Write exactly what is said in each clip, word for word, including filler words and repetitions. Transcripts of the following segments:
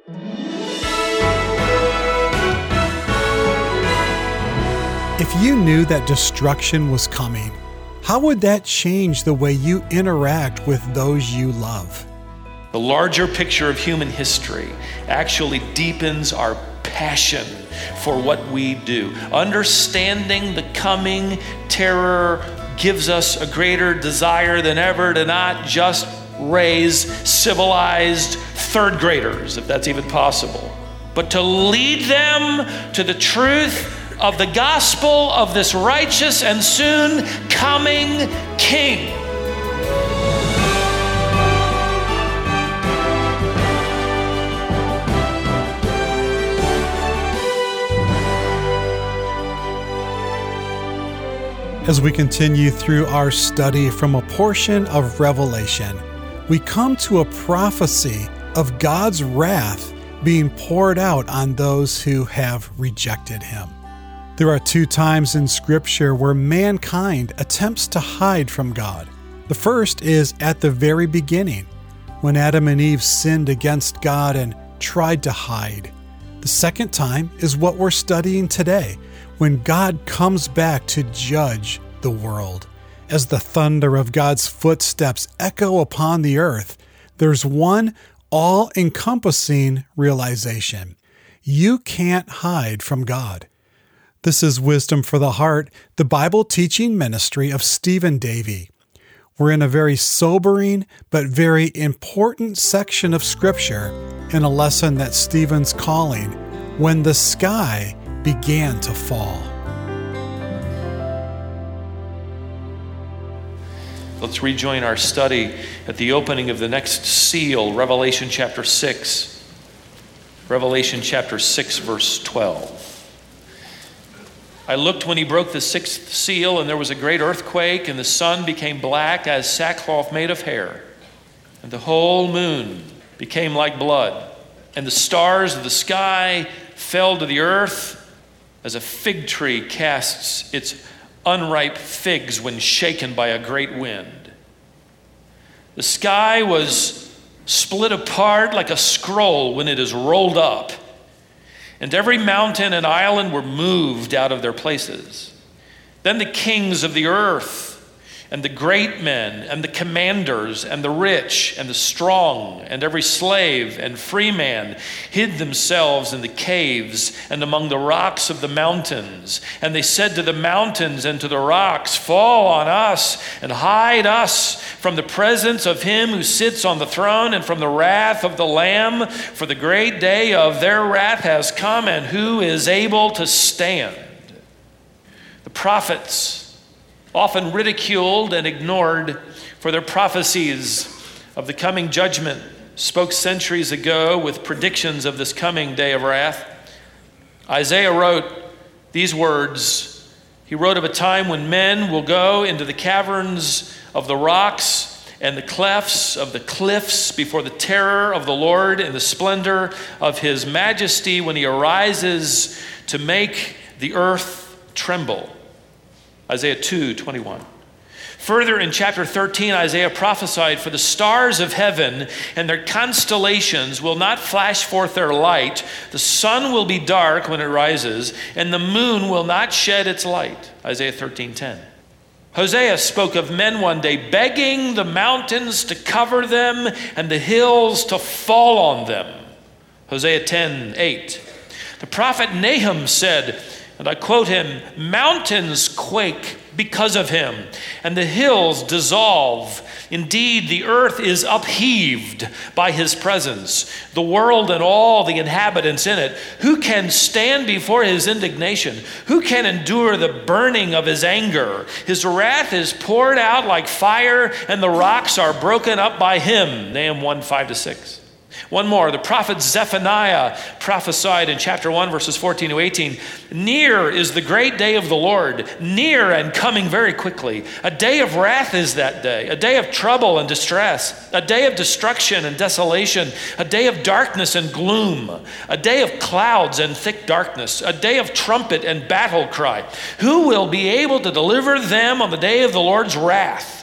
If you knew that destruction was coming, how would that change the way you interact with those you love? The larger picture of human history actually deepens our passion for what we do. Understanding the coming terror gives us a greater desire than ever to not just raise civilized third graders, if that's even possible, but to lead them to the truth of the gospel of this righteous and soon coming King. As we continue through our study from a portion of Revelation, we come to a prophecy of God's wrath being poured out on those who have rejected Him. There are two times in Scripture where mankind attempts to hide from God. The first is at the very beginning, when Adam and Eve sinned against God and tried to hide. The second time is what we're studying today, when God comes back to judge the world. As the thunder of God's footsteps echo upon the earth, there's one all-encompassing realization. You can't hide from God. This is Wisdom for the Heart, the Bible teaching ministry of Stephen Davey. We're in a very sobering but very important section of Scripture in a lesson that Stephen's calling When the Sky Began to Fall. Let's rejoin our study at the opening of the next seal, Revelation chapter six. Revelation chapter six, verse twelve. I looked when he broke the sixth seal, and there was a great earthquake, and the sun became black as sackcloth made of hair, and the whole moon became like blood, and the stars of the sky fell to the earth as a fig tree casts its unripe figs when shaken by a great wind. The sky was split apart like a scroll when it is rolled up, and every mountain and island were moved out of their places. Then the kings of the earth, and the great men, and the commanders, and the rich, and the strong, and every slave and free man hid themselves in the caves and among the rocks of the mountains. And they said to the mountains and to the rocks, fall on us and hide us from the presence of him who sits on the throne and from the wrath of the Lamb, for the great day of their wrath has come, and who is able to stand? The prophets, often ridiculed and ignored for their prophecies of the coming judgment, spoke centuries ago with predictions of this coming day of wrath. Isaiah wrote these words. He wrote of a time when men will go into the caverns of the rocks and the clefts of the cliffs before the terror of the Lord and the splendor of his majesty when he arises to make the earth tremble. Isaiah two twenty-one. Further, in chapter thirteen, Isaiah prophesied, for the stars of heaven and their constellations will not flash forth their light. The sun will be dark when it rises, and the moon will not shed its light. Isaiah thirteen ten. Hosea spoke of men one day begging the mountains to cover them and the hills to fall on them. Hosea ten eight. The prophet Nahum said, and I quote him, mountains quake because of him, and the hills dissolve. Indeed, the earth is upheaved by his presence, the world and all the inhabitants in it. Who can stand before his indignation? Who can endure the burning of his anger? His wrath is poured out like fire, and the rocks are broken up by him. Nahum one five to six. One more, the prophet Zephaniah prophesied in chapter one, verses fourteen to eighteen, near is the great day of the Lord, near and coming very quickly. A day of wrath is that day, a day of trouble and distress, a day of destruction and desolation, a day of darkness and gloom, a day of clouds and thick darkness, a day of trumpet and battle cry. Who will be able to deliver them on the day of the Lord's wrath?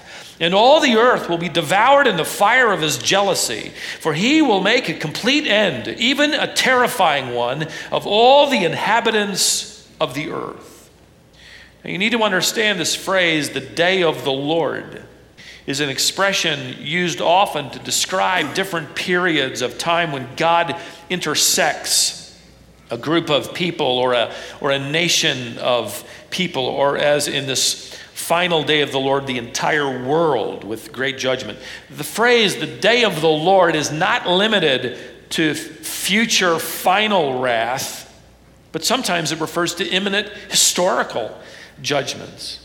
and all the earth will be devoured in the fire of his jealousy, for he will make a complete end, even a terrifying one, of all the inhabitants of the earth. Now, you need to understand this phrase, the day of the Lord, is an expression used often to describe different periods of time when God intersects a group of people or a, or a nation of people, or as in this final day of the Lord, the entire world with great judgment. The phrase, the day of the Lord, is not limited to future final wrath, but sometimes it refers to imminent historical judgments.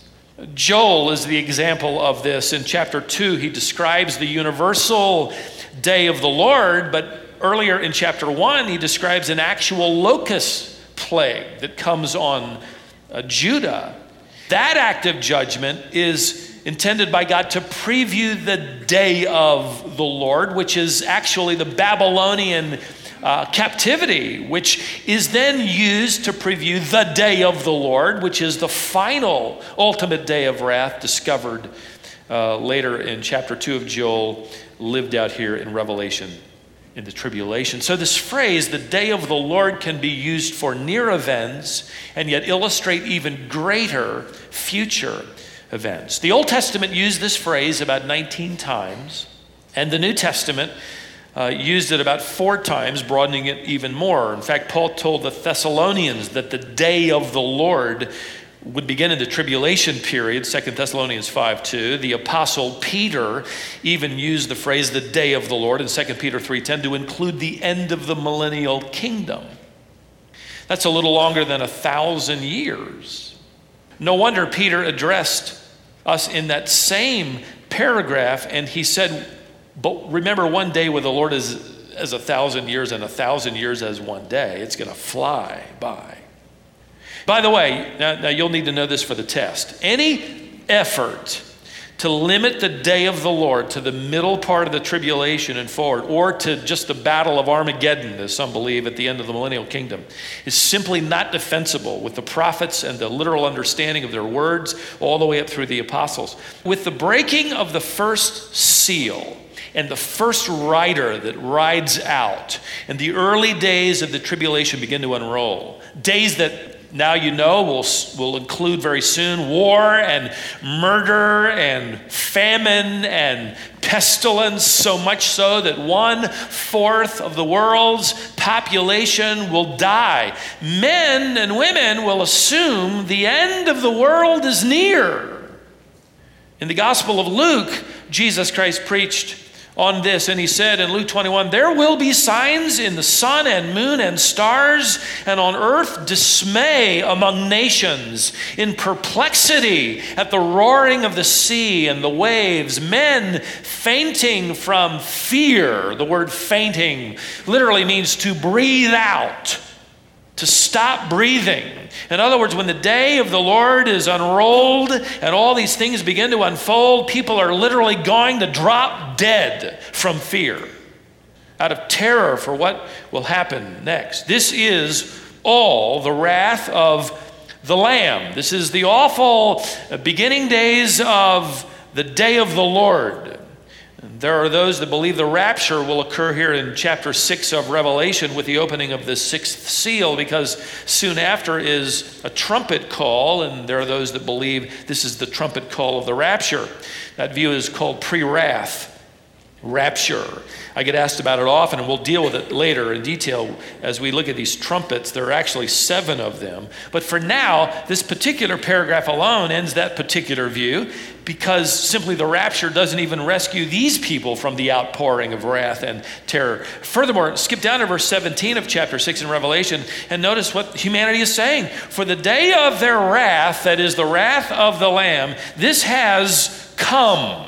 Joel is the example of this. In chapter two, he describes the universal day of the Lord, but earlier in chapter one, he describes an actual locust plague that comes on uh, Judah. That act of judgment is intended by God to preview the day of the Lord, which is actually the Babylonian uh, captivity, which is then used to preview the day of the Lord, which is the final, ultimate day of wrath discovered uh, later in chapter two of Joel, lived out here in Revelation in the tribulation. So this phrase, the day of the Lord, can be used for near events and yet illustrate even greater future events. The Old Testament used this phrase about nineteen times, and the New Testament uh, used it about four times, broadening it even more. In fact, Paul told the Thessalonians that the day of the Lord would begin in the tribulation period, Second Thessalonians five two. The Apostle Peter even used the phrase the day of the Lord in Second Peter three ten to include the end of the millennial kingdom. That's a little longer than a thousand years. No wonder Peter addressed us in that same paragraph, and he said, but remember, one day with the Lord is as a thousand years, and a thousand years as one day. It's going to fly by. By the way, now, now you'll need to know this for the test. Any effort to limit the day of the Lord to the middle part of the tribulation and forward, or to just the battle of Armageddon, as some believe, at the end of the millennial kingdom, is simply not defensible with the prophets and the literal understanding of their words all the way up through the apostles. With the breaking of the first seal and the first rider that rides out, and the early days of the tribulation begin to unroll, days that now you know will will include very soon war and murder and famine and pestilence, so much so that one-fourth of the world's population will die. Men and women will assume the end of the world is near. In the Gospel of Luke, Jesus Christ preached on this, and he said in Luke twenty-one, there will be signs in the sun and moon and stars, and on earth dismay among nations, in perplexity at the roaring of the sea and the waves, men fainting from fear. The word fainting literally means to breathe out, to stop breathing. In other words, when the day of the Lord is unrolled and all these things begin to unfold, people are literally going to drop dead from fear, out of terror for what will happen next. This is all the wrath of the Lamb. This is the awful beginning days of the day of the Lord. There are those that believe the rapture will occur here in chapter six of Revelation with the opening of the sixth seal, because soon after is a trumpet call, and there are those that believe this is the trumpet call of the rapture. That view is called pre-wrath rapture. I get asked about it often, and we'll deal with it later in detail as we look at these trumpets. There are actually seven of them. But for now, this particular paragraph alone ends that particular view, because simply the rapture doesn't even rescue these people from the outpouring of wrath and terror. Furthermore, skip down to verse seventeen of chapter six in Revelation and notice what humanity is saying. For the day of their wrath, that is the wrath of the Lamb, this has come.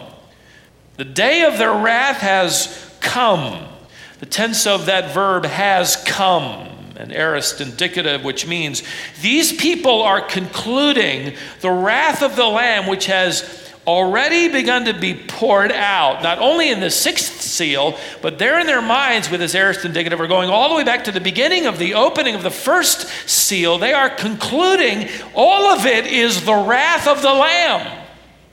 The day of their wrath has come. The tense of that verb, has come, an aorist indicative, which means these people are concluding the wrath of the Lamb, which has already begun to be poured out, not only in the sixth seal, but they're in their minds with this aorist indicative are going all the way back to the beginning of the opening of the first seal. They are concluding all of it is the wrath of the Lamb.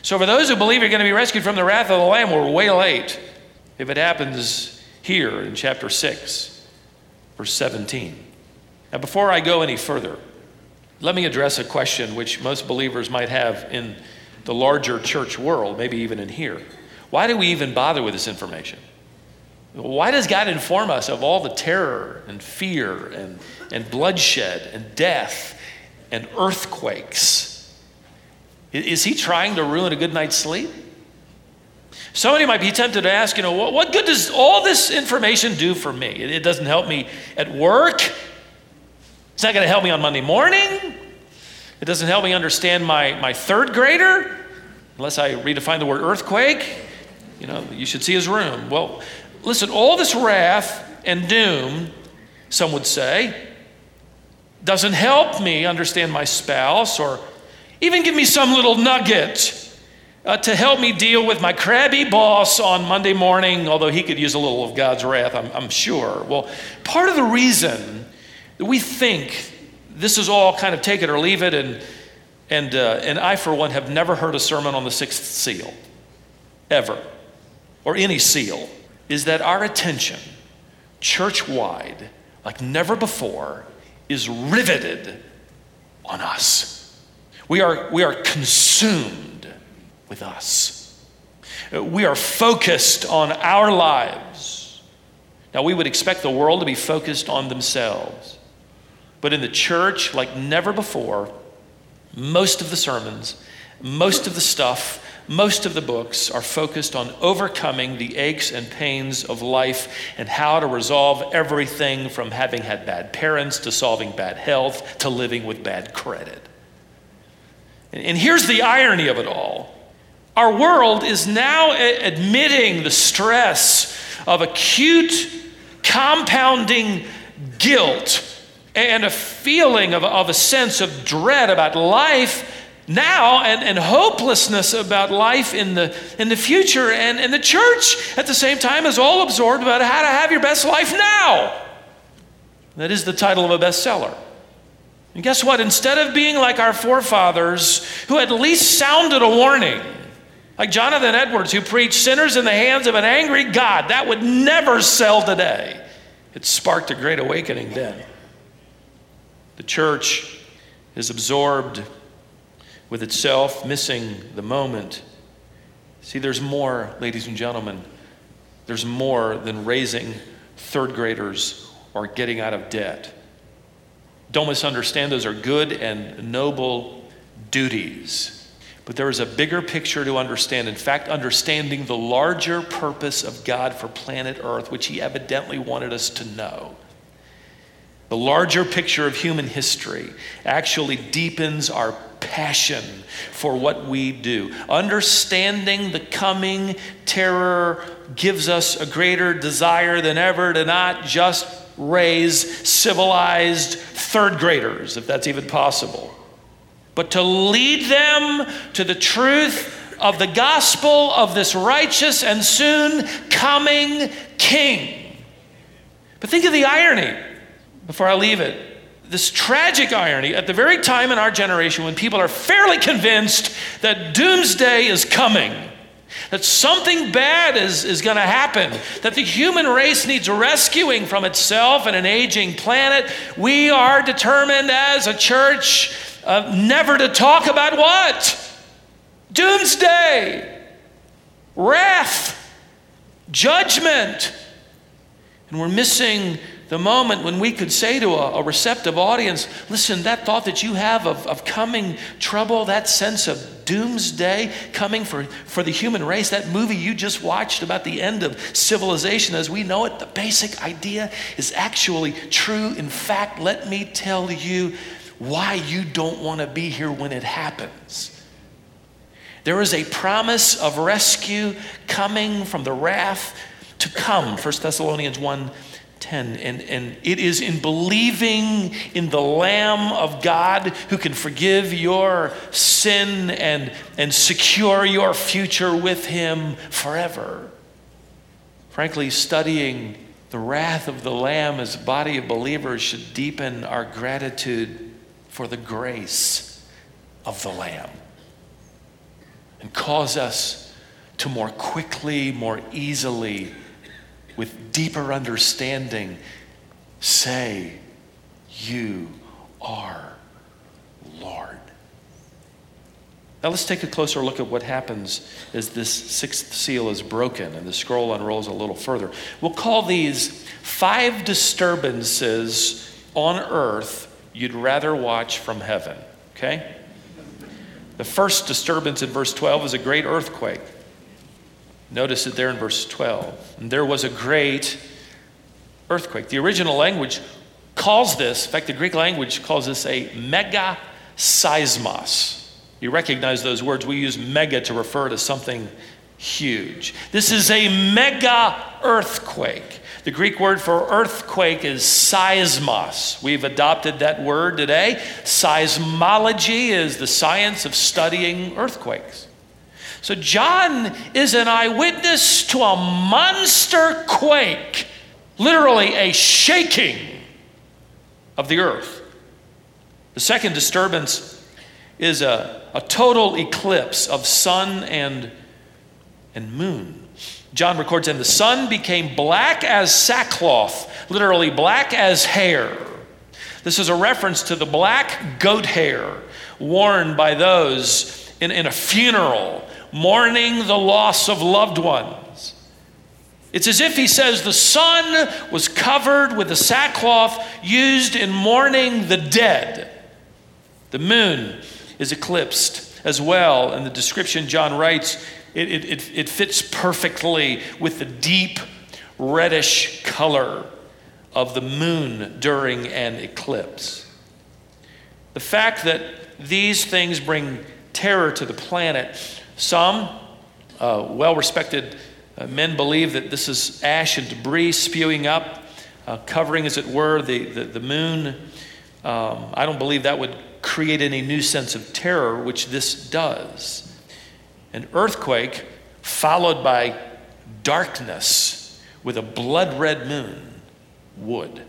So for those who believe you're going to be rescued from the wrath of the Lamb, we're way late if it happens here in chapter six, verse seventeen. Now, before I go any further, let me address a question which most believers might have in the larger church world, maybe even in here. Why do we even bother with this information? Why does God inform us of all the terror and fear and, and bloodshed and death and earthquakes? Is he trying to ruin a good night's sleep? Somebody might be tempted to ask, you know, what, what good does all this information do for me? It, it doesn't help me at work. It's not going to help me on Monday morning. It doesn't help me understand my, my third grader, unless I redefine the word earthquake. You know, you should see his room. Well, listen, all this wrath and doom, some would say, doesn't help me understand my spouse or even give me some little nugget uh, to help me deal with my crabby boss on Monday morning, although he could use a little of God's wrath, I'm, I'm sure. Well, part of the reason that we think this is all kind of take it or leave it, and, and, uh, and I, for one, have never heard a sermon on the sixth seal, ever, or any seal, is that our attention, church-wide, like never before, is riveted on us. We are, we are consumed with us. We are focused on our lives. Now, we would expect the world to be focused on themselves. But in the church, like never before, most of the sermons, most of the stuff, most of the books are focused on overcoming the aches and pains of life and how to resolve everything from having had bad parents to solving bad health to living with bad credit. And here's the irony of it all. Our world is now admitting the stress of acute, compounding guilt and a feeling of, of a sense of dread about life now and, and hopelessness about life in the in the future. And, and the church, at the same time, is all absorbed about how to have your best life now. That is the title of a bestseller. And guess what? Instead of being like our forefathers, who at least sounded a warning, like Jonathan Edwards, who preached sinners in the hands of an angry God, that would never sell today. It sparked a great awakening then. The church is absorbed with itself, missing the moment. See, there's more, ladies and gentlemen. There's more than raising third graders or getting out of debt. Don't misunderstand, those are good and noble duties. But there is a bigger picture to understand. In fact, understanding the larger purpose of God for planet Earth, which he evidently wanted us to know. The larger picture of human history actually deepens our passion for what we do. Understanding the coming terror gives us a greater desire than ever to not just raise civilized third graders, if that's even possible, but to lead them to the truth of the gospel of this righteous and soon coming King. But think of the irony before I leave it. This tragic irony at the very time in our generation when people are fairly convinced that doomsday is coming, that something bad is, is going to happen, that the human race needs rescuing from itself and an aging planet, we are determined as a church uh, never to talk about what? Doomsday, wrath, judgment. And we're missing the moment when we could say to a, a receptive audience, listen, that thought that you have of, of coming trouble, that sense of doomsday coming for, for the human race, that movie you just watched about the end of civilization as we know it, the basic idea is actually true. In fact, let me tell you why you don't want to be here when it happens. There is a promise of rescue coming from the wrath to come, First Thessalonians one ten, and, and it is in believing in the Lamb of God who can forgive your sin and, and secure your future with him forever. Frankly, studying the wrath of the Lamb as a body of believers should deepen our gratitude for the grace of the Lamb. and cause us to more quickly, more easily, with deeper understanding, say, "You are Lord." Now let's take a closer look at what happens as this sixth seal is broken and the scroll unrolls a little further. We'll call these five disturbances on earth you'd rather watch from heaven, okay? The first disturbance in verse twelve is a great earthquake. Notice it there in verse twelve. And there was a great earthquake. The original language calls this, in fact, the Greek language calls this a mega seismos. You recognize those words. We use mega to refer to something huge. This is a mega earthquake. The Greek word for earthquake is seismos. We've adopted that word today. Seismology is the science of studying earthquakes. So John is an eyewitness to a monster quake, literally a shaking of the earth. The second disturbance is a, a total eclipse of sun and, and moon. John records, and the sun became black as sackcloth, literally black as hair. This is a reference to the black goat hair worn by those in, in a funeral, mourning the loss of loved ones. It's as if he says the sun was covered with the sackcloth used in mourning the dead. The moon is eclipsed as well, and the description John writes, it, it, it, it fits perfectly with the deep reddish color of the moon during an eclipse. The fact that these things bring terror to the planet, some uh, well-respected uh, men believe that this is ash and debris spewing up, uh, covering, as it were, the, the, the moon. Um, I don't believe that would create any new sense of terror, which this does. An earthquake followed by darkness with a blood-red moon would.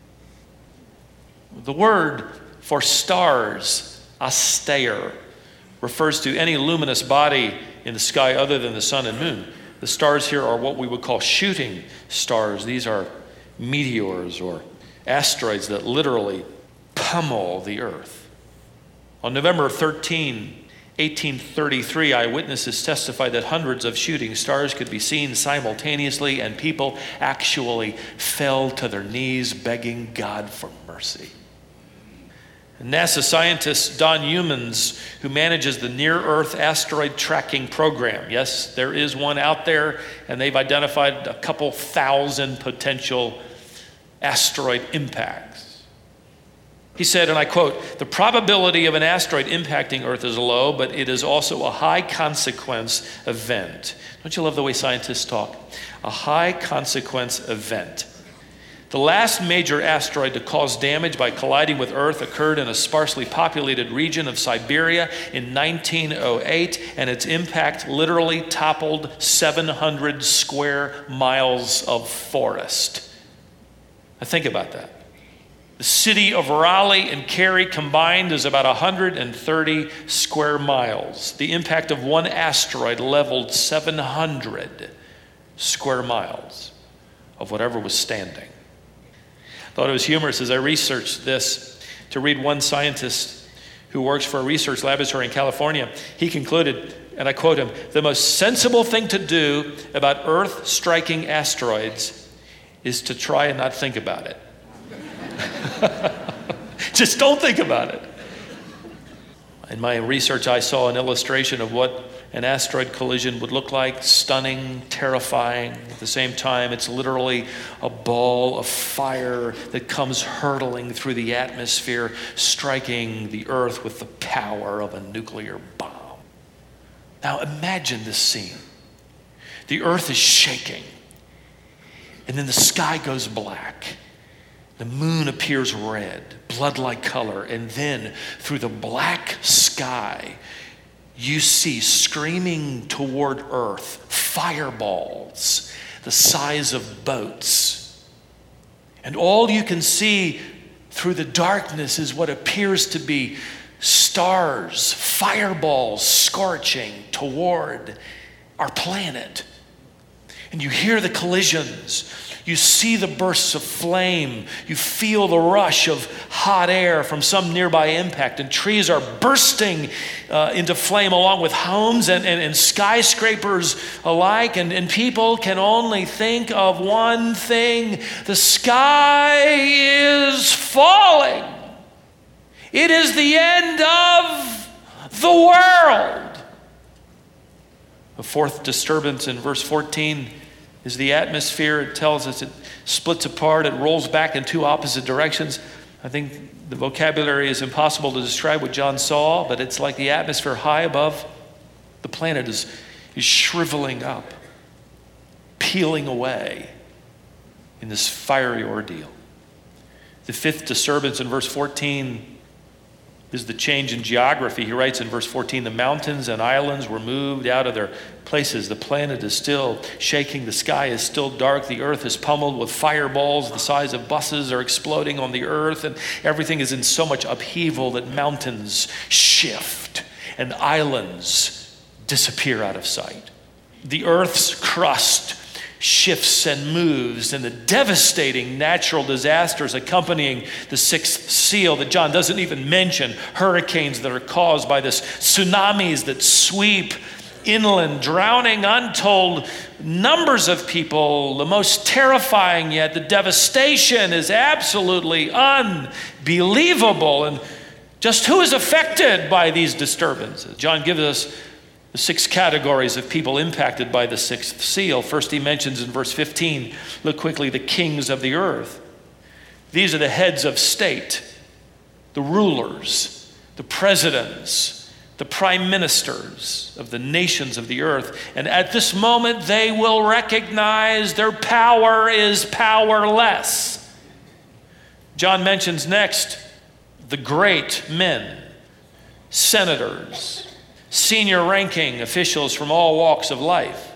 The word for stars, aster, refers to any luminous body in the sky other than the sun and moon. The stars here are what we would call shooting stars. These are meteors or asteroids that literally pummel the earth. On November thirteenth, eighteen thirty-three, eyewitnesses testified that hundreds of shooting stars could be seen simultaneously, and people actually fell to their knees begging God for mercy. NASA scientist Don Humans, who manages the Near-Earth Asteroid Tracking Program. Yes, there is one out there, and they've identified a couple thousand potential asteroid impacts. He said, and I quote, "The probability of an asteroid impacting Earth is low, but it is also a high consequence event." Don't you love the way scientists talk? A high consequence event. The last major asteroid to cause damage by colliding with Earth occurred in a sparsely populated region of Siberia in nineteen oh eight, and its impact literally toppled seven hundred square miles of forest. Now think about that. The city of Raleigh and Cary combined is about one hundred thirty square miles. The impact of one asteroid leveled seven hundred square miles of whatever was standing. I thought it was humorous as I researched this to read one scientist who works for a research laboratory in California. He concluded, and I quote him, "The most sensible thing to do about Earth striking asteroids is to try and not think about it." Just don't think about it. In my research, I saw an illustration of what an asteroid collision would look like. Stunning, terrifying. At the same time, it's literally a ball of fire that comes hurtling through the atmosphere, striking the Earth with the power of a nuclear bomb. Now imagine this scene. The Earth is shaking, and then the sky goes black. The moon appears red, blood-like color, and then through the black sky, you see screaming toward Earth fireballs the size of boats. And all you can see through the darkness is what appears to be stars fireballs scorching toward our planet. And you hear the collisions. You see the bursts of flame. You feel the rush of hot air from some nearby impact. And trees are bursting uh, into flame along with homes and, and, and skyscrapers alike. And, and people can only think of one thing. The sky is falling. It is the end of the world. The fourth disturbance in verse fourteen is the atmosphere. It tells us it splits apart. It rolls back in two opposite directions. I think the vocabulary is impossible to describe what John saw, but it's like the atmosphere high above the planet is, is shriveling up, peeling away in this fiery ordeal. The fifth disturbance in verse fourteen is the change in geography. He writes in verse fourteen, the mountains and islands were moved out of their places. The planet is still shaking. The sky is still dark. The earth is pummeled with fireballs the size of buses are exploding on the earth, and everything is in so much upheaval that mountains shift and islands disappear out of sight. The earth's crust shifts and moves, and the devastating natural disasters accompanying the sixth seal that John doesn't even mention, hurricanes that are caused by this, tsunamis that sweep inland, drowning untold numbers of people. The most terrifying yet, the devastation is absolutely unbelievable. And just who is affected by these disturbances? John gives us the six categories of people impacted by the sixth seal. First, he mentions in verse fifteen, look quickly, the kings of the earth. These are the heads of state, the rulers, the presidents, the prime ministers of the nations of the earth. And at this moment, they will recognize their power is powerless. John mentions next the great men, senators, senior ranking officials from all walks of life.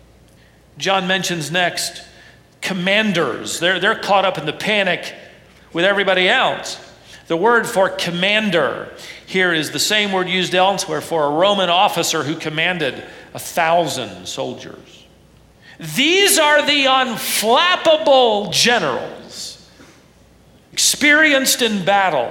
John mentions next commanders. They're, they're caught up in the panic with everybody else. The word for commander here is the same word used elsewhere for a Roman officer who commanded a thousand soldiers. These are the unflappable generals, experienced in battle.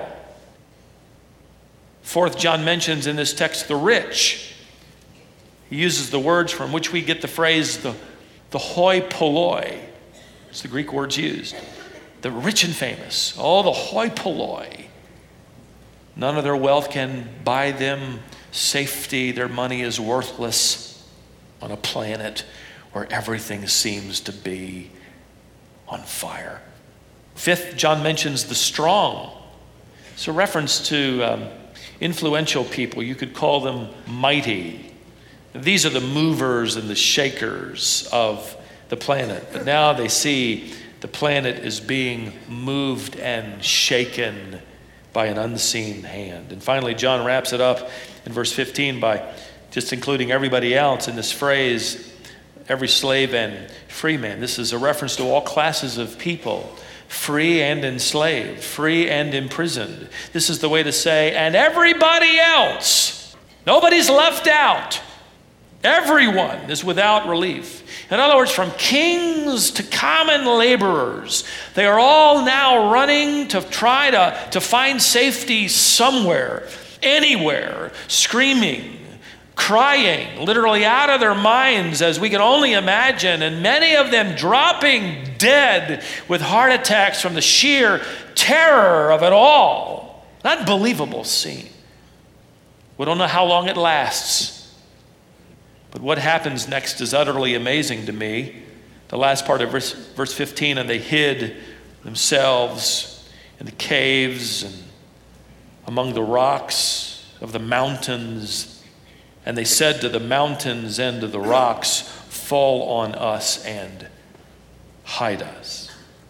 Fourth, John mentions in this text the rich. He uses the words from which we get the phrase the, the hoi polloi. It's the Greek words used. The rich and famous, oh, the hoi polloi. None of their wealth can buy them safety. Their money is worthless on a planet where everything seems to be on fire. Fifth, John mentions the strong. It's a reference to um, influential people. You could call them mighty. These are the movers and the shakers of the planet. But now they see the planet is being moved and shaken by an unseen hand. And finally, John wraps it up in verse fifteen by just including everybody else in this phrase, every slave and free man. This is a reference to all classes of people, free and enslaved, free and imprisoned. This is the way to say, and everybody else. Nobody's left out. Everyone is without relief. In other words, from kings to common laborers, they are all now running to try to, to find safety somewhere, anywhere, screaming, crying, literally out of their minds, as we can only imagine, and many of them dropping dead with heart attacks from the sheer terror of it all. An unbelievable scene. We don't know how long it lasts. But what happens next is utterly amazing to me. The last part of verse, verse fifteen, and they hid themselves in the caves and among the rocks of the mountains. And they said to the mountains and to the rocks, fall on us and hide us.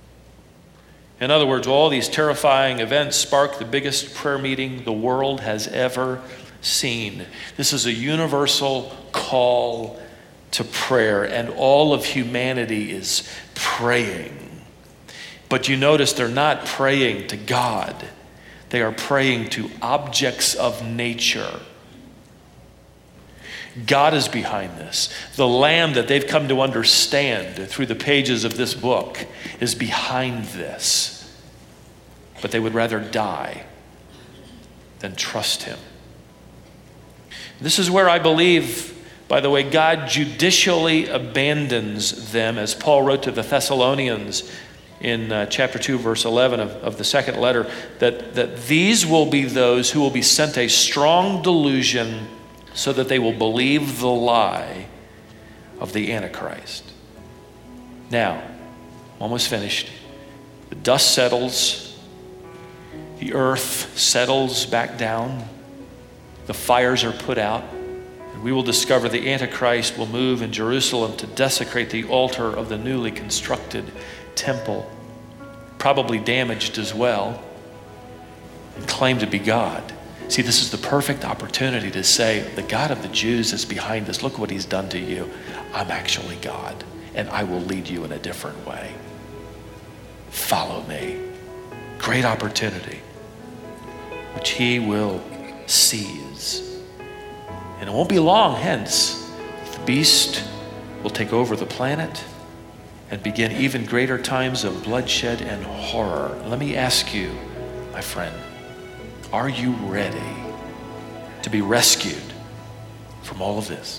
In other words, all these terrifying events spark the biggest prayer meeting the world has ever seen. This is a universal call to prayer, and all of humanity is praying. But you notice they're not praying to God. They are praying to objects of nature God is behind this. The Lamb that they've come to understand through the pages of this book is behind this. But they would rather die than trust him. This is where I believe, by the way, God judicially abandons them, as Paul wrote to the Thessalonians in uh, chapter two, verse eleven of, of the second letter, that, that these will be those who will be sent a strong delusion so that they will believe the lie of the Antichrist. Now, almost finished. The dust settles. The earth settles back down. The fires are put out. And we will discover the Antichrist will move in Jerusalem to desecrate the altar of the newly constructed temple, probably damaged as well, and claim to be God. See, this is the perfect opportunity to say, the God of the Jews is behind this. Look what he's done to you. I'm actually God, and I will lead you in a different way. Follow me. Great opportunity, which he will seize. And it won't be long hence, the beast will take over the planet and begin even greater times of bloodshed and horror. Let me ask you, my friend, are you ready to be rescued from all of this?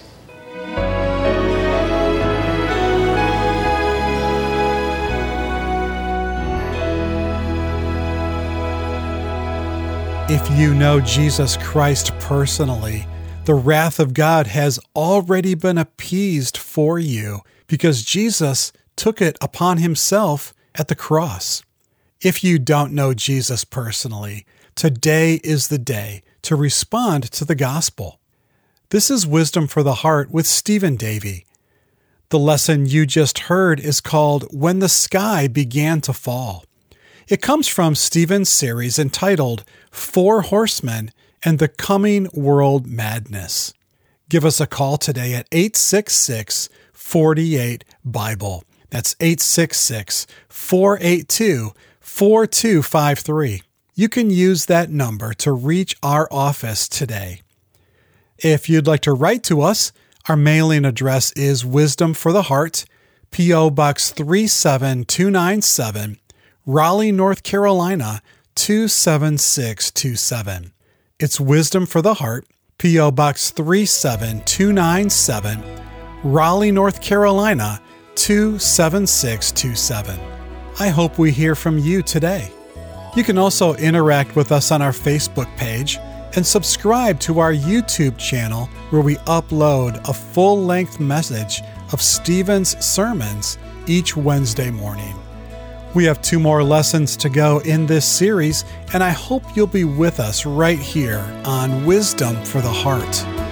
If you know Jesus Christ personally, the wrath of God has already been appeased for you because Jesus took it upon himself at the cross. If you don't know Jesus personally, today is the day to respond to the gospel. This is Wisdom for the Heart with Stephen Davey. The lesson you just heard is called When the Sky Began to Fall. It comes from Stephen's series entitled Four Horsemen and the Coming World Madness. Give us a call today at eight six six, four eight, Bible. That's eight six six, four eight two, four two five three. You can use that number to reach our office today. If you'd like to write to us, our mailing address is Wisdom for the Heart, P O. Box three seven two nine seven, Raleigh, North Carolina, two seven six two seven. It's Wisdom for the Heart, P O. Box three seven two nine seven, Raleigh, North Carolina, two seven six two seven. I hope we hear from you today. You can also interact with us on our Facebook page and subscribe to our YouTube channel where we upload a full-length message of Stephen's sermons each Wednesday morning. We have two more lessons to go in this series, and I hope you'll be with us right here on Wisdom for the Heart.